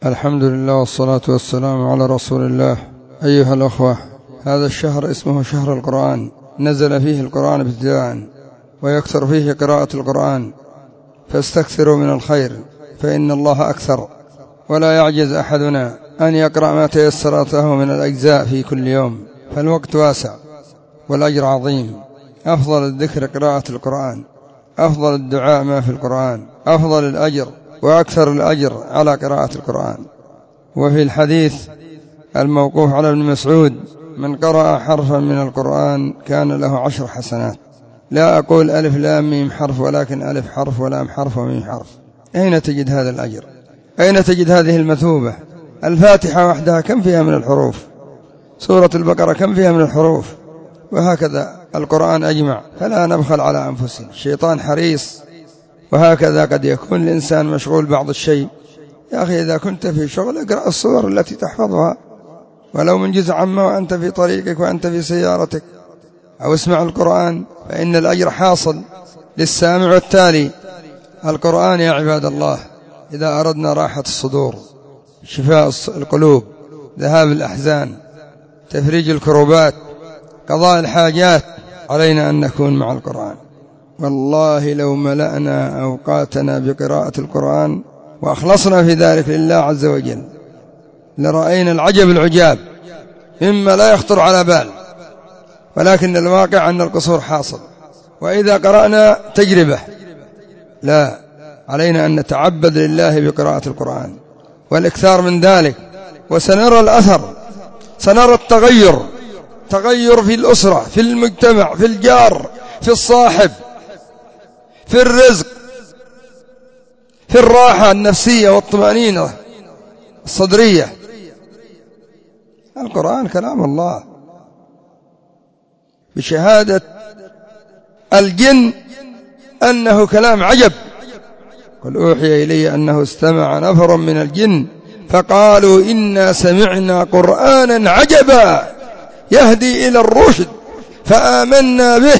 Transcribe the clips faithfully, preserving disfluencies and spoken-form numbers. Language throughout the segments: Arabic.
الحمد لله والصلاة والسلام على رسول الله. أيها الأخوة، هذا الشهر اسمه شهر القرآن، نزل فيه القرآن ابتداء، ويكثر فيه قراءة القرآن، فاستكثروا من الخير فإن الله أكثر، ولا يعجز أحدنا أن يقرأ ما تيسر له من الأجزاء في كل يوم، فالوقت واسع والأجر عظيم. أفضل الذكر قراءة القرآن، أفضل الدعاء ما في القرآن، أفضل الأجر وأكثر الأجر على قراءة القرآن. وفي الحديث الموقوف على ابن مسعود: من قرأ حرفا من القرآن كان له عشر حسنات. لا أقول ألف لام ميم حرف، ولكن ألف حرف ولام حرف وميم حرف. أين تجد هذا الأجر؟ أين تجد هذه المثوبة؟ الفاتحة وحدها كم فيها من الحروف؟ سورة البقرة كم فيها من الحروف؟ وهكذا القرآن أجمع، فلا نبخل على أنفسنا. الشيطان حريص، وهكذا قد يكون الإنسان مشغول بعض الشيء. يا أخي، إذا كنت في شغل اقرأ الصور التي تحفظها، ولو من جزء عما وأنت في طريقك وأنت في سيارتك، أو اسمع القرآن، فإن الأجر حاصل للسامع والتالي. القرآن يا عباد الله إذا أردنا راحة الصدور، شفاء القلوب، ذهاب الأحزان، تفريج الكروبات، قضاء الحاجات، علينا أن نكون مع القرآن. والله لو ملأنا أوقاتنا بقراءة القرآن وأخلصنا في ذلك لله عز وجل لرأينا العجب العجاب مما لا يخطر على بال، ولكن الواقع أن القصور حاصل. وإذا قرأنا تجربة، لا، علينا أن نتعبد لله بقراءة القرآن والإكثار من ذلك، وسنرى الأثر، سنرى التغير، تغير في الأسرة، في المجتمع، في الجار، في الصاحب، في الرزق، في الراحة النفسية والطمأنينة الصدرية. القرآن كلام الله بشهادة الجن أنه كلام عجب. قل أوحي إلي أنه استمع نفر من الجن فقالوا إنا سمعنا قرآنا عجبا يهدي إلى الرشد فآمنا به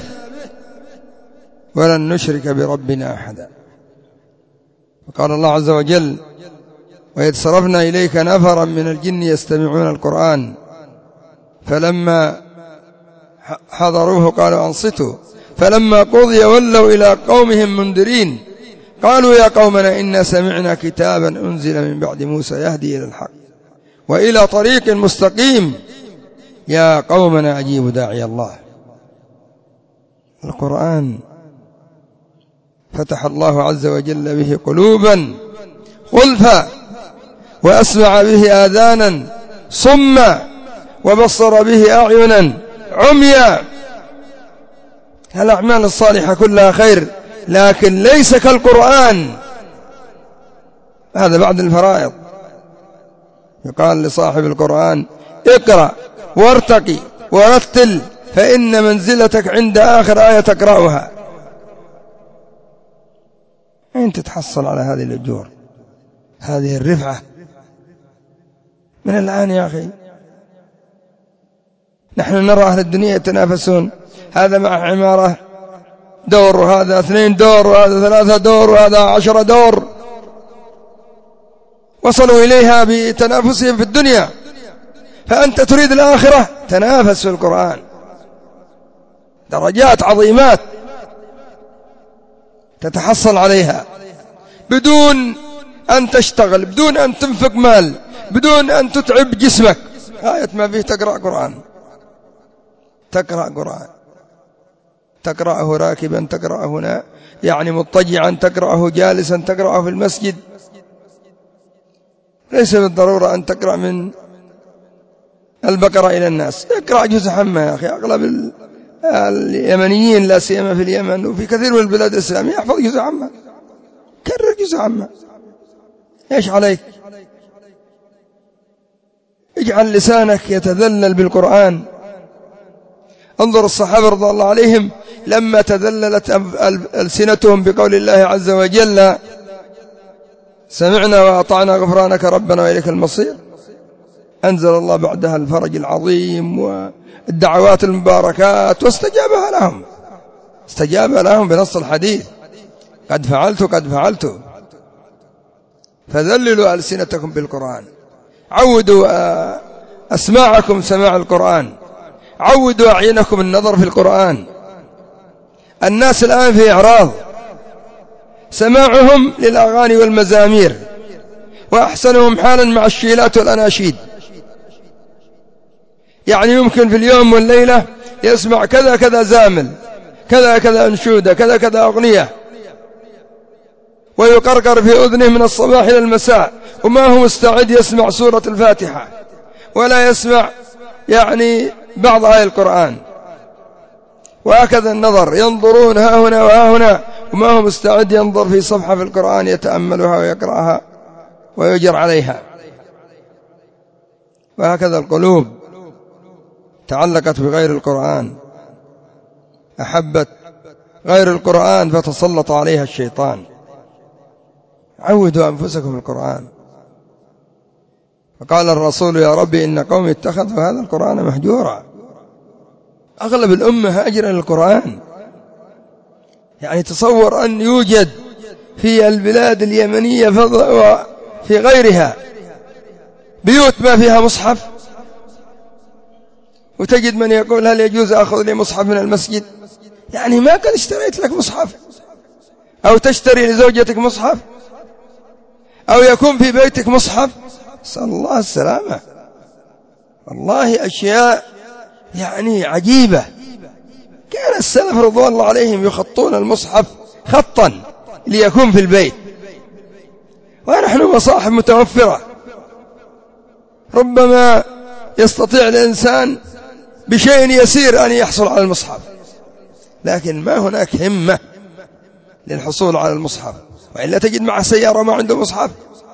ولن نشرك بربنا أحدا. وقال الله عز وجل: وإذ صرفنا إليك نفرا من الجن يستمعون القرآن فلما حضروه قالوا أنصتوا فلما قضي ولوا إلى قومهم منذرين قالوا يا قومنا إنا سمعنا كتابا أنزل من بعد موسى يهدي إلى الحق وإلى طريق مستقيم يا قومنا أجيبوا داعي الله. القرآن فتح الله عز وجل به قلوبا غلفا، وأسمع به آذانا صما، وبصر به أعينا عميا. الأعمال الصالحة كلها خير، لكن ليس كالقرآن. هذا بعد الفرائض. يقال لصاحب القرآن: اقرأ وارتقي ورتل، فإن منزلتك عند آخر آية تقرأها. أين تتحصل على هذه الأجور، هذه الرفعة من الآن يا أخي؟ نحن نرى أهل الدنيا يتنافسون، هذا مع عمارة دور، وهذا اثنين دور، وهذا ثلاثة دور، وهذا عشرة دور. وصلوا إليها بتنافسهم في الدنيا، فأنت تريد الآخرة، تنافس في القرآن. درجات عظيمات تتحصل عليها بدون أن تشتغل، بدون أن تنفق مال، بدون أن تتعب جسمك. آية ما فيه تقرأ قرآن، تقرأ قرآن، تقرأه راكبا، تقرأه يعني مضطجعا، تقرأه جالسا، تقرأه في المسجد. ليس بالضرورة أن تقرأ من البقرة إلى الناس. اقرأ جزء عما يا أخي. أغلب اليمنيين لا سيما في اليمن وفي كثير من البلاد الإسلامية يحفظ جزء عما، كرر جزء عما. إيش عليك؟ اجعل لسانك يتذلل بالقرآن. انظر الصحابة رضي الله عليهم لما تذللت ألسنتهم بقول الله عز وجل: سمعنا وأطعنا غفرانك ربنا وإليك المصير، أنزل الله بعدها الفرج العظيم والدعوات المباركات، واستجابها لهم، استجاب لهم بنص الحديث: قد فعلت قد فعلت. فذللوا ألسنتكم بالقرآن، عودوا أسماعكم سماع القرآن، عودوا أعينكم النظر في القرآن. الناس الآن في إعراض، سماعهم للأغاني والمزامير، وأحسنهم حالا مع الشيلات والأناشيد. يعني يمكن في اليوم والليلة يسمع كذا كذا زامل، كذا كذا أنشودة، كذا كذا أغنية، ويقرقر في أذنه من الصباح إلى المساء، وما هو مستعد يسمع سورة الفاتحة ولا يسمع يعني بعض آية القرآن. وهكذا النظر، ينظرون ها هنا وها هنا، وما هو مستعد ينظر في صفحة في القرآن يتأملها ويقرأها ويجر عليها. وهكذا القلوب تعلقت بغير القرآن، أحبت غير القرآن فتسلط عليها الشيطان. عودوا أنفسكم بالقرآن. فقال الرسول: يا ربي إن قومي اتخذوا هذا القرآن مهجورا. أغلب الأمة هاجرة للقرآن. يعني تصور أن يوجد في البلاد اليمنية وفي غيرها بيوت ما فيها مصحف، وتجد من يقول: هل يجوز أخذ لي مصحف من المسجد؟ يعني ما قال اشتريت لك مصحف، أو تشتري لزوجتك مصحف، أو يكون في بيتك مصحف. نسأل الله السلامة. والله أشياء يعني عجيبة. كان السلف رضوان الله عليهم يخطون المصحف خطا ليكون في البيت، ونحن مصاحف متوفرة، ربما يستطيع الإنسان بشيء يسير أن يحصل على المصحف، لكن ما هناك همة للحصول على المصحف. وإلا تجد مع سيارة ما عنده مصحف،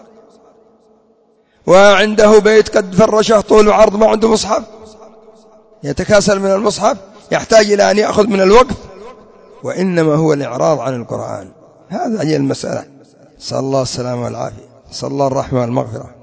وعنده بيت قد فرشه طول وعرض ما عنده مصحف، يتكاسل من المصحف، يحتاج إلى أن يأخذ من الوقف، وإنما هو الإعراض عن القرآن. هذا هي المسألة. صلى الله السلامة والعافية، صلى الله الرحمة والمغفرة.